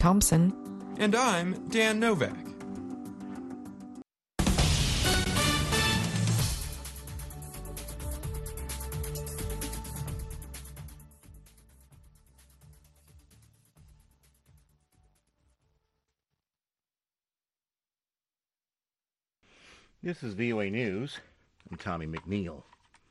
Thompson. And I'm Dan Novak. This is VOA News. I'm Tommy McNeil.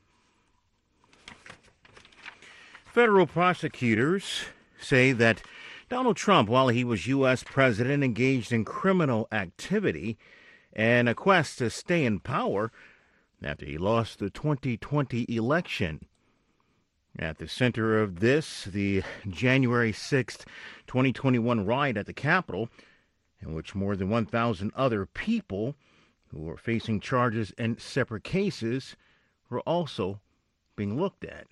Federal prosecutors say that Donald Trump, while he was U.S. president, engaged in criminal activity and a quest to stay in power after he lost the 2020 election. At the center of this, the January 6th, 2021 riot at the Capitol, in which more than 1,000 other people who were facing charges in separate cases were also being looked at.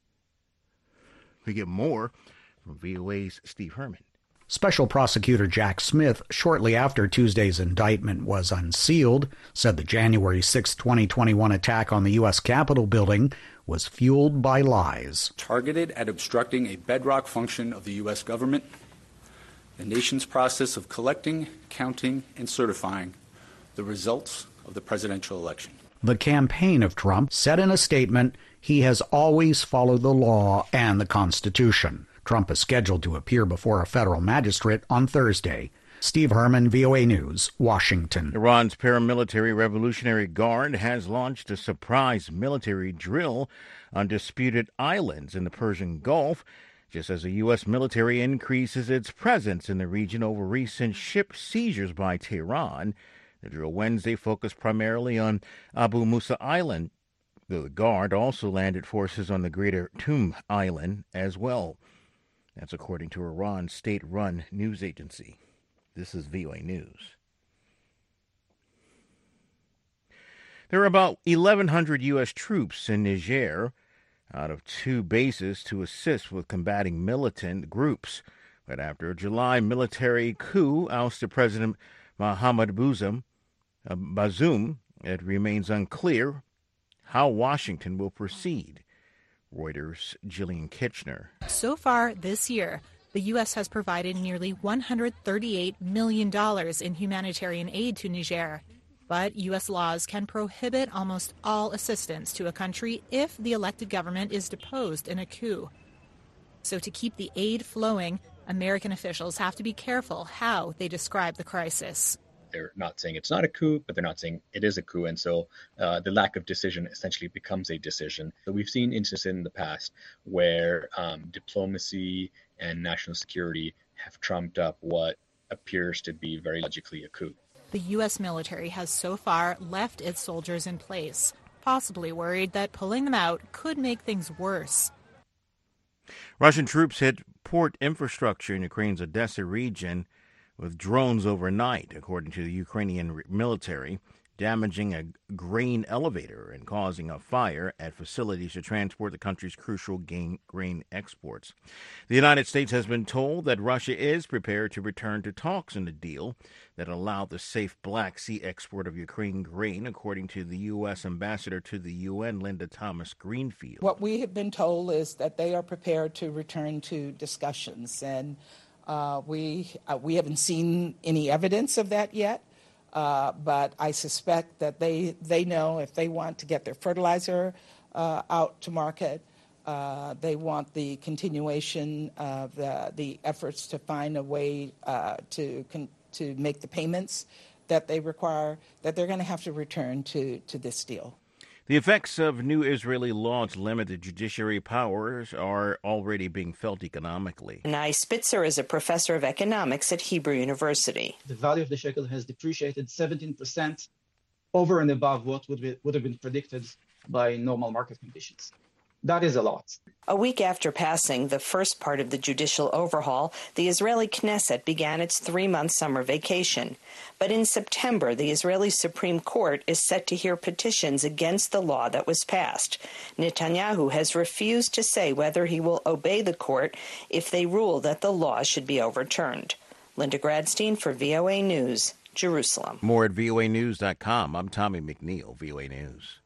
We get more from VOA's Steve Herman. Special Prosecutor Jack Smith, shortly after Tuesday's indictment was unsealed, said the January 6, 2021 attack on the U.S. Capitol building was fueled by lies. Targeted at obstructing a bedrock function of the U.S. government, the nation's process of collecting, counting, and certifying the results of the presidential election. The campaign of Trump said in a statement he has always followed the law and the Constitution. Trump is scheduled to appear before a federal magistrate on Thursday. Steve Herman, VOA News, Washington. Iran's paramilitary Revolutionary Guard has launched a surprise military drill on disputed islands in the Persian Gulf, just as the U.S. military increases its presence in the region over recent ship seizures by Tehran. The drill Wednesday focused primarily on Abu Musa Island, though the Guard also landed forces on the Greater Tum Island as well. That's according to Iran's state-run news agency. This is VOA News. There are about 1,100 U.S. troops in Niger out of 2 bases to assist with combating militant groups. But after a July military coup ousted President Mohamed Bazoum, it remains unclear how Washington will proceed. Reuters' Jillian Kitchener. So far this year, the U.S. has provided nearly $138 million in humanitarian aid to Niger. But U.S. laws can prohibit almost all assistance to a country if the elected government is deposed in a coup. So to keep the aid flowing, American officials have to be careful how they describe the crisis. They're not saying it's not a coup, but they're not saying it is a coup. And so the lack of decision essentially becomes a decision. So we've seen instances in the past where diplomacy and national security have trumped up what appears to be very logically a coup. The U.S. military has so far left its soldiers in place, possibly worried that pulling them out could make things worse. Russian troops hit port infrastructure in Ukraine's Odessa region with drones overnight, according to the Ukrainian military, damaging a grain elevator and causing a fire at facilities to transport the country's crucial grain exports. The United States has been told that Russia is prepared to return to talks in the deal that allowed the safe Black Sea export of Ukraine grain, according to the U.S. ambassador to the UN, Linda Thomas-Greenfield. What we have been told is that they are prepared to return to discussions, and we haven't seen any evidence of that yet, but I suspect that they know if they want to get their fertilizer out to market, they want the continuation of the efforts to find a way to make the payments that they require, that they're going to have to return to this deal. The effects of new Israeli law to limit the judiciary powers are already being felt economically. Nai Spitzer is a professor of economics at Hebrew University. The value of the shekel has depreciated 17% over and above what would have been predicted by normal market conditions. That is a lot. A week after passing the first part of the judicial overhaul, the Israeli Knesset began its 3-month summer vacation. But in September, the Israeli Supreme Court is set to hear petitions against the law that was passed. Netanyahu has refused to say whether he will obey the court if they rule that the law should be overturned. Linda Gradstein for VOA News, Jerusalem. More at voanews.com. I'm Tommy McNeil, VOA News.